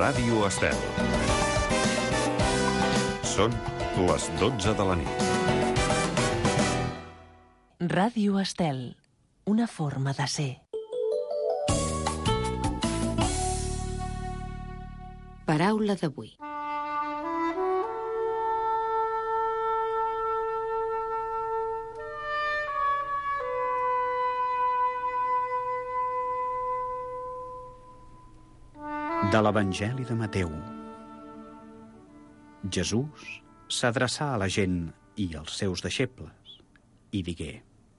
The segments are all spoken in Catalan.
Ràdio Estel. Són les 12 de la nit. Ràdio Estel, una forma de ser. Paraula d'avui. De l'Evangeli de Mateu. Jesús s'adreçà a la gent i als seus deixebles i digué: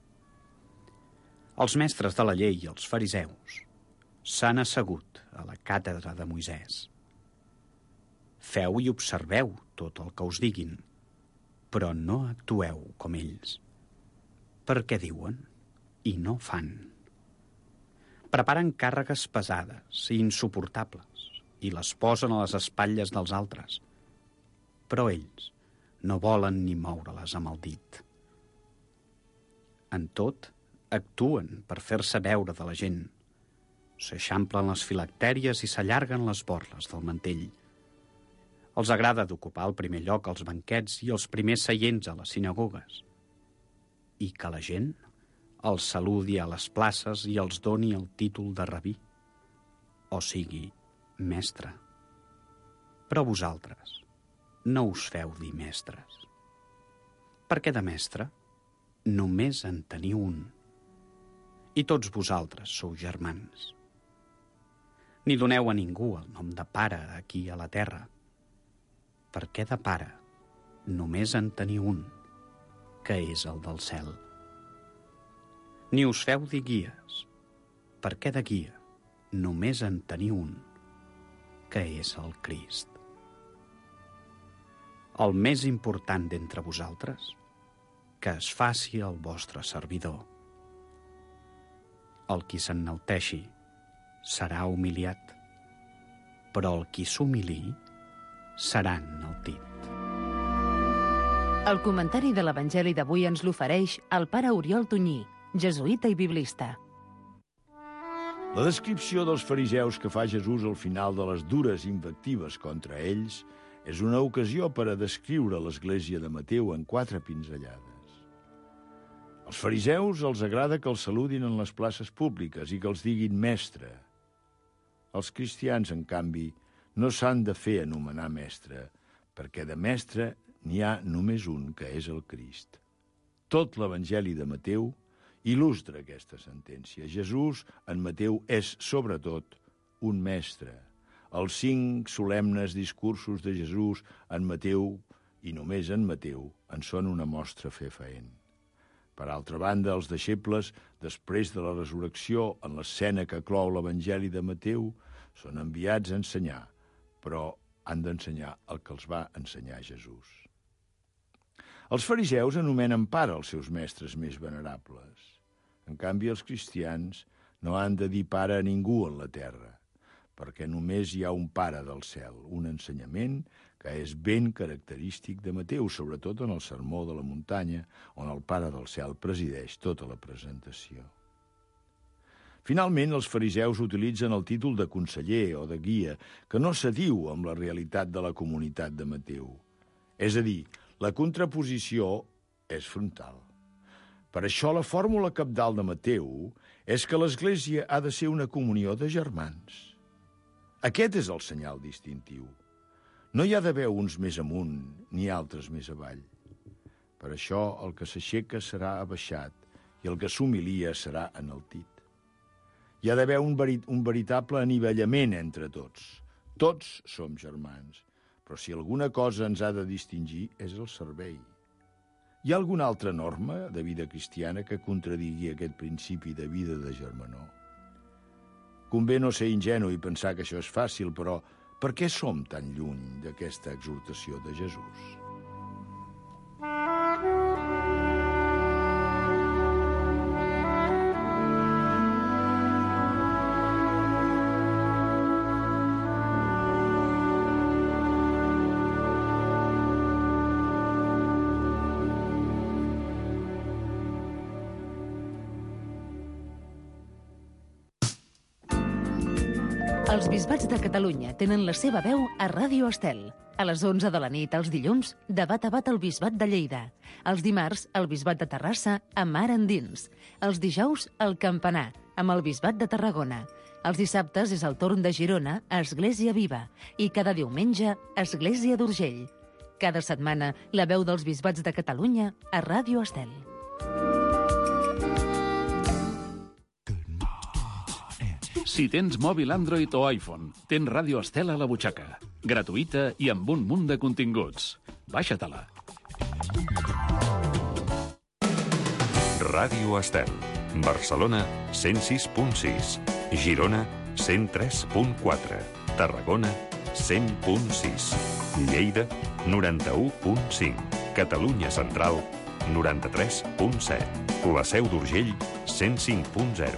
Els mestres de la llei i els fariseus s'han assegut a la càtedra de Moisès. Feu i observeu tot el que us diguin, però no actueu com ells, perquè diuen i no fan. Preparen càrregues pesades i insuportables i les posen a les espatlles dels altres, però ells no volen ni moure-les amb el dit. En tot, actuen per fer-se veure de la gent. S'eixamplen les filactèries i s'allarguen les borles del mantell. Els agrada d'ocupar el primer lloc als banquets i els primers seients a les sinagogues. I que la gent els saludi a les places i els doni el títol de rabí, o sigui, mestre. Però vosaltres no us feu dir mestres, perquè de mestre només en teniu un, i tots vosaltres sou germans. Ni doneu a ningú el nom de pare aquí a la terra, perquè de pare només en teniu un, que és el del cel. Ni us feu dir guies, perquè de guia només en teniu un, que és el Crist. El més important d'entre vosaltres, que es faci el vostre servidor. El qui s'enalteixi serà humiliat, però el qui s'humiliï serà enaltit. El comentari de l'Evangeli d'avui ens l'ofereix el pare Oriol Tunyí, jesuïta i biblista. La descripció dels fariseus que fa Jesús al final de les dures invectives contra ells és una ocasió per a descriure l'Església de Mateu en 4 pinzellades. Als fariseus els agrada que els saludin en les places públiques i que els diguin mestre. Els cristians, en canvi, no s'han de fer anomenar mestre, perquè de mestre n'hi ha només un, que és el Crist. Tot l'Evangeli de Mateu il·lustra aquesta sentència. Jesús, en Mateu, és, sobretot, un mestre. Els 5 solemnes discursos de Jesús en Mateu, i només en Mateu, en són una mostra fefaent. Per altra banda, els deixebles, després de la resurrecció, en l'escena que clou l'Evangeli de Mateu, són enviats a ensenyar, però han d'ensenyar el que els va ensenyar Jesús. Els fariseus anomenen pare els seus mestres més venerables. En canvi, els cristians no han de dir pare a ningú en la terra, perquè només hi ha un pare del cel, un ensenyament que és ben característic de Mateu, sobretot en el sermó de la muntanya, on el pare del cel presideix tota la presentació. Finalment, els fariseus utilitzen el títol de conseller o de guia, que no s'adiu amb la realitat de la comunitat de Mateu. És a dir, la contraposició és frontal. Per això la fórmula cabdal de Mateu és que l'Església ha de ser una comunió de germans. Aquest és el senyal distintiu. No hi ha d'haver uns més amunt ni altres més avall. Per això el que s'aixeca serà abaixat i el que s'humilia serà enaltit. Hi ha d'haver un veritable anivellament entre tots. Tots som germans, però si alguna cosa ens ha de distingir és el servei. Hi ha alguna altra norma de vida cristiana que contradigui aquest principi de vida de germanor? Convé no ser ingenu i pensar que això és fàcil, però per què som tan lluny d'aquesta exhortació de Jesús? Els bisbats de Catalunya tenen la seva veu a Ràdio Estel. A les 11 de la nit, els dilluns, debat a bat el bisbat de Lleida. Els dimarts, el bisbat de Terrassa, a Mar Endins. Els dijous, el Campanar, amb el bisbat de Tarragona. Els dissabtes és el torn de Girona, a Església Viva. I cada diumenge, Església d'Urgell. Cada setmana, la veu dels bisbats de Catalunya a Ràdio Estel. Si tens mòbil Android o iPhone, tens Ràdio Estel a la butxaca. Gratuïta i amb un munt de continguts. Baixa-te-la. Ràdio Estel. Barcelona, 106.6. Girona, 103.4. Tarragona, 100.6. Lleida, 91.5. Catalunya Central, 93.7. La Seu d'Urgell, 105.0.